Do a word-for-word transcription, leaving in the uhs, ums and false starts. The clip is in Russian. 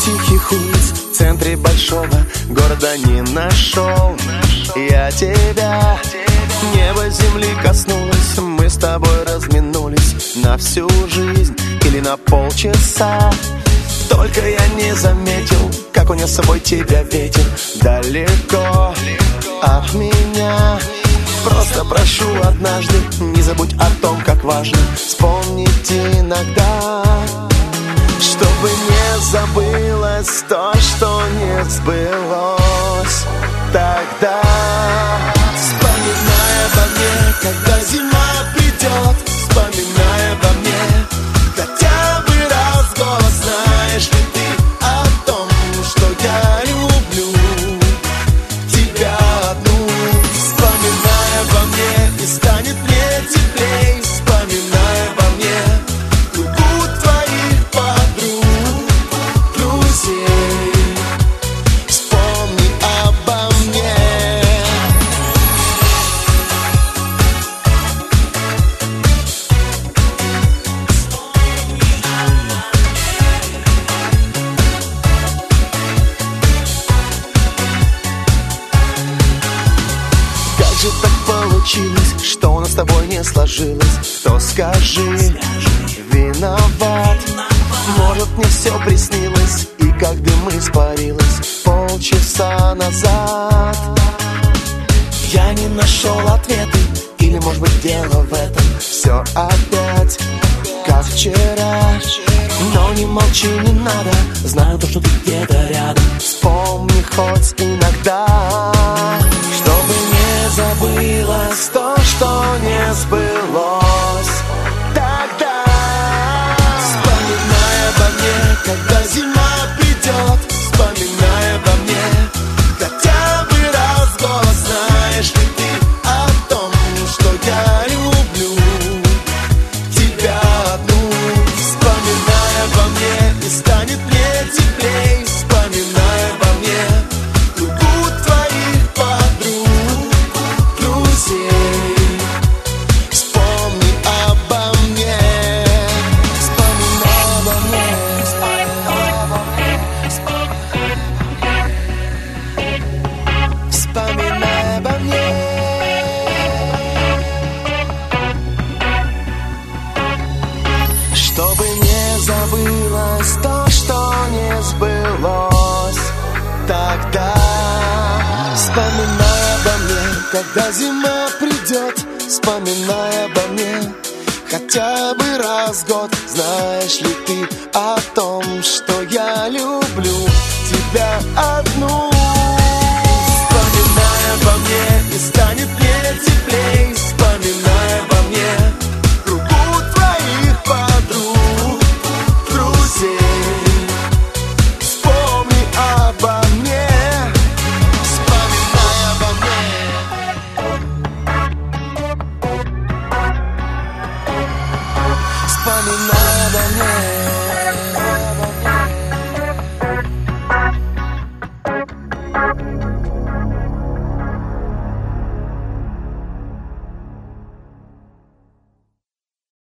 тихих улиц, в центре большого города не нашел я тебя. Небо земли коснулось, мы с тобой разминулись на всю жизнь или на полчаса. Только я не заметил, как унес с собой тебя ветер далеко от меня. Просто прошу однажды, не забудь о том, как важно вспомнить иногда, чтобы не забылось то, что не сбылось тогда. Вспоминай обо мне, когда зима придет, вспоминай обо мне хотя бы раз в год. Знаешь ли ты о том, что я люблю тебя одну? Вспоминай обо мне, и станет мне теплей. Вспоминай обо мне кругу твоих подруг, друзей. Вспомни обо мне. Как же так получилось, что у нас с тобой не сложилось? То скажи, виноват. Может, мне все приснилось, и как дым испарилось полчаса назад. Я не нашел ответы, или, может быть, дело в этом. Все опять, как вчера. Но не молчи, не надо, знаю то, что ты где-то рядом. Вспомни хоть иногда, чтобы не забылось то, что не сбылось тогда. Вспоминай обо мне, когда зима придет. Вспоминай обо мне хотя бы раз в год. Знаешь ли ты о том, что я люблю тебя одну? Вспоминай обо мне, и станет мне теплей. Вспоминай обо мне кругу твоих подруг, друзей. Вспомни обо мне. Вспоминай обо мне. Вспоминай обо мне. Чтобы не забылось то, что не сбылось тогда. Вспоминай обо мне, когда зима придет. Вспоминай обо мне хотя бы раз в год. Знаешь ли ты о том, что я люблю тебя одну? Вспоминай обо мне, и станет мне теплей. Вспоминай обо мне кругу твоих подруг, друзей. Вспомни обо мне. Вспоминай обо мне. Вспоминай обо мне.